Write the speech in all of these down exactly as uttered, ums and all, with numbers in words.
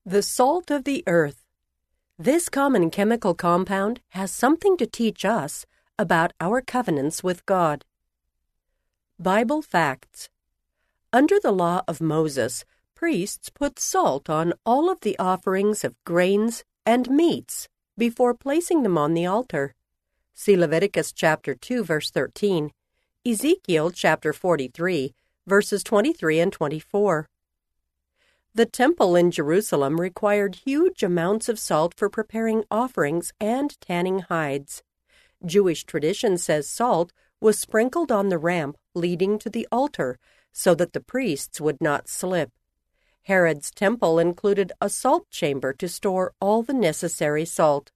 The salt of the earth. This common chemical compound has something to teach us about our covenants with God. Bible facts. Under the law of Moses, priests put salt on all of the offerings of grains and meats before placing them on the altar. See Leviticus chapter two, verse thirteen, Ezekiel chapter forty-three, verses twenty-three and twenty-four. The temple in Jerusalem required huge amounts of salt for preparing offerings and tanning hides. Jewish tradition says salt was sprinkled on the ramp leading to the altar so that the priests would not slip. Herod's temple included a salt chamber to store all the necessary salt.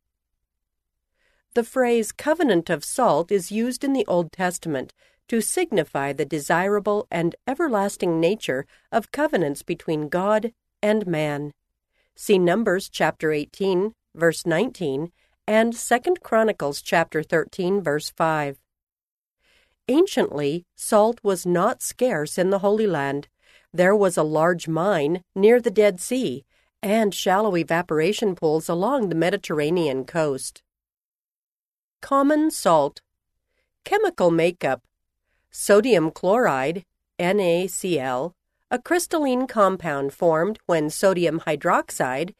The phrase covenant of salt is used in the Old Testament to signify the desirable and everlasting nature of covenants between God and man. See Numbers chapter eighteen, verse nineteen, and Second Chronicles chapter thirteen, verse five. Anciently, salt was not scarce in the Holy Land. There was a large mine near the Dead Sea and shallow evaporation pools along the Mediterranean coast. Common salt. Chemical makeup. Sodium chloride, NaCl, a crystalline compound formed when sodium hydroxide,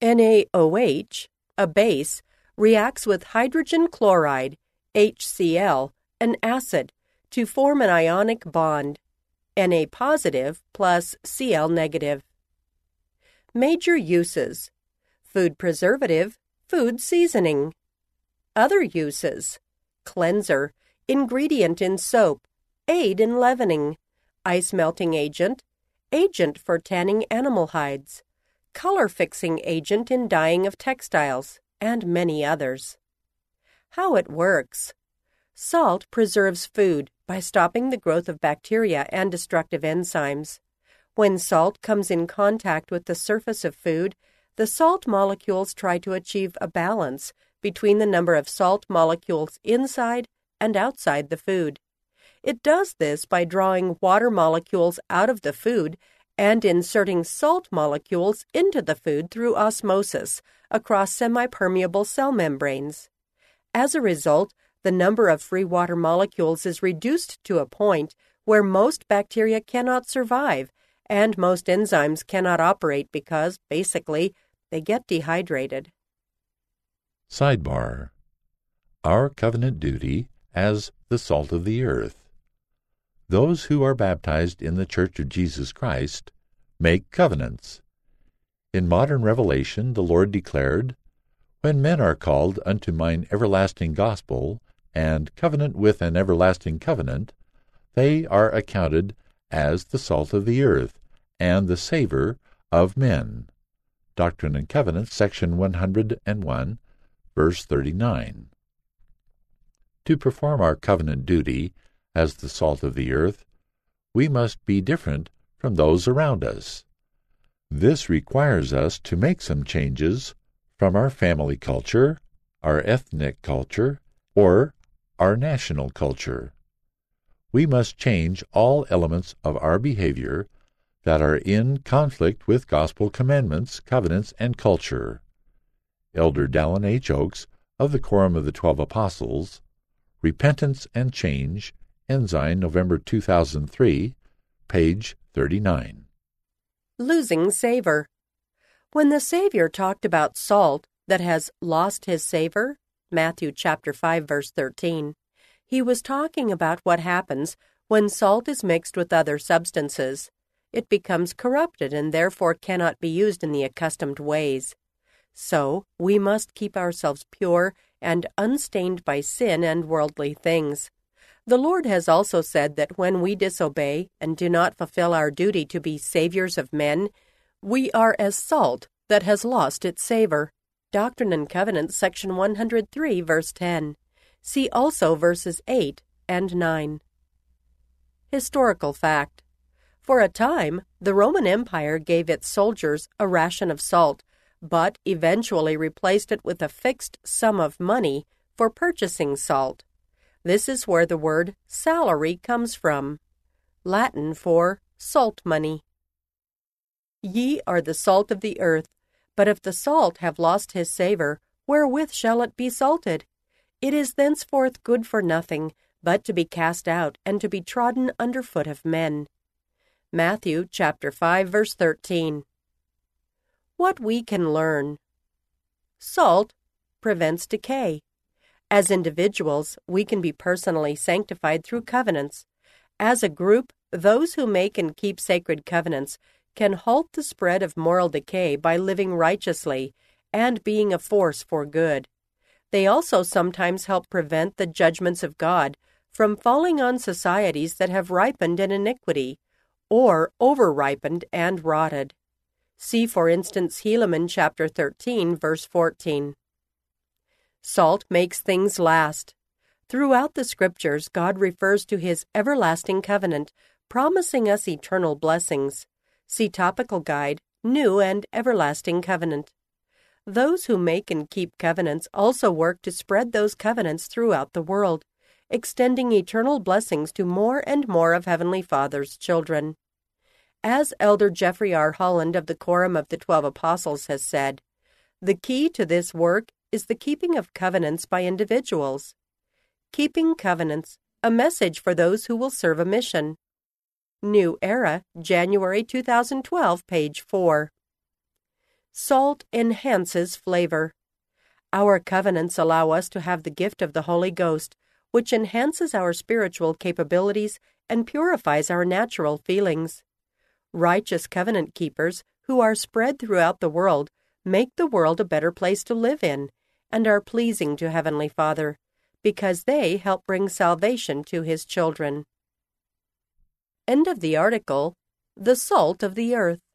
NaOH, a base, reacts with hydrogen chloride, HCl, an acid, to form an ionic bond, Na positive plus Cl negative. Major uses: food preservative, food seasoning. Other uses: cleanser, ingredient in soap, aid in leavening, ice melting agent, agent for tanning animal hides, color-fixing agent in dyeing of textiles, and many others. How it works. Salt preserves food by stopping the growth of bacteria and destructive enzymes. When salt comes in contact with the surface of food, the salt molecules try to achieve a balance between the number of salt molecules inside and outside the food. It does this by drawing water molecules out of the food and inserting salt molecules into the food through osmosis across semi-permeable cell membranes. As a result, the number of free water molecules is reduced to a point where most bacteria cannot survive and most enzymes cannot operate because, basically, they get dehydrated. Sidebar: Our covenant duty as the salt of the earth. Those who are baptized in the Church of Jesus Christ make covenants. In modern revelation the Lord declared, "When men are called unto mine everlasting gospel, and covenant with an everlasting covenant, they are accounted as the salt of the earth, and the savor of men." Doctrine and Covenants, section one hundred one, verse thirty-nine. To perform our covenant duty as the salt of the earth, we must be different from those around us. This requires us to make some changes from our family culture, our ethnic culture, or our national culture. We must change all elements of our behavior that are in conflict with gospel commandments, covenants, and culture. Elder Dallin H. Oaks of the Quorum of the Twelve Apostles, Repentance and Change, Ensign, November two thousand three, page thirty-nine. Losing savor. When the Savior talked about salt that has lost his savor, Matthew chapter five, verse thirteen, he was talking about what happens when salt is mixed with other substances. It becomes corrupted and therefore cannot be used in the accustomed ways. So, we must keep ourselves pure and unstained by sin and worldly things. The Lord has also said that when we disobey and do not fulfill our duty to be saviors of men, we are as salt that has lost its savor. Doctrine and Covenants, section one hundred three, verse ten. See also verses eight and nine. Historical fact. For a time, the Roman Empire gave its soldiers a ration of salt, but eventually replaced it with a fixed sum of money for purchasing salt. This is where the word salary comes from, Latin for salt money. Ye are the salt of the earth, But if the salt have lost his savour, wherewith shall it be salted? It is thenceforth good for nothing, but to be cast out, and to be trodden under foot of men. Matthew chapter five, verse thirteen. What we can learn. Salt prevents decay. As individuals, we can be personally sanctified through covenants. As a group, those who make and keep sacred covenants can halt the spread of moral decay by living righteously and being a force for good. They also sometimes help prevent the judgments of God from falling on societies that have ripened in iniquity, or over-ripened and rotted. See, for instance, Helaman chapter thirteen, verse fourteen. Salt makes things last. Throughout the Scriptures, God refers to His everlasting covenant, promising us eternal blessings. See Topical Guide, New and Everlasting Covenant. Those who make and keep covenants also work to spread those covenants throughout the world, extending eternal blessings to more and more of Heavenly Father's children. As Elder Jeffrey R. Holland of the Quorum of the Twelve Apostles has said, the key to this work is the keeping of covenants by individuals. Keeping Covenants, a message for those who will serve a mission. New Era, January two thousand twelve, page four. Salt enhances flavor. Our covenants allow us to have the gift of the Holy Ghost, which enhances our spiritual capabilities and purifies our natural feelings. Righteous covenant keepers, who are spread throughout the world, make the world a better place to live in, and are pleasing to Heavenly Father, because they help bring salvation to His children. End of the article, The Salt of the Earth.